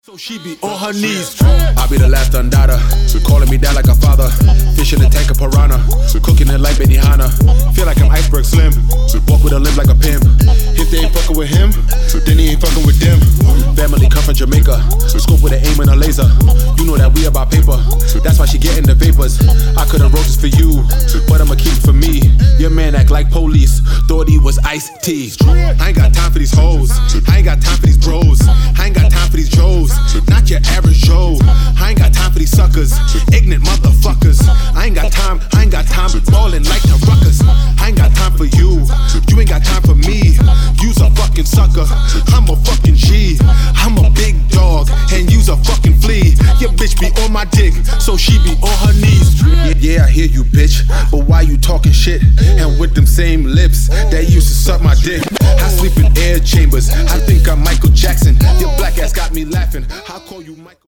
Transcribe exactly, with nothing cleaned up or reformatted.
So she be on her knees. I be the last undaughter, calling me dad like a father. Fish in the tank of piranha, cooking it like Benihana. Feel like I'm iceberg slim, walk with a limp like a pimp. If they ain't fucking with him, then he ain't fucking with them. Family come from Jamaica, scope with an aim and a laser. You know that we about paper, that's why she getting the vapors. I could've wrote this for you, but I'ma keep it for me. Your man act like police, thought he was Ice-T. I ain't got time for these hoes, I ain't got time for these bros, I ain't got time for these Joes. Not your average Joe. I ain't got time for these suckers, ignorant motherfuckers. I ain't got time, I ain't got time ballin' like the Ruckers. I ain't got time for you, you ain't got time for me. You's a fucking sucker, I'm a fucking G. I'm a big dog, and you's a fucking flea. Your bitch be on my dick, so she be on her knees. Yeah, I hear you, bitch, but why you talking shit? And with them same lips that used to suck my dick. I sleep in air chambers, I think I'm Michael Jackson. Your black ass got me laughing. I'll call you Michael.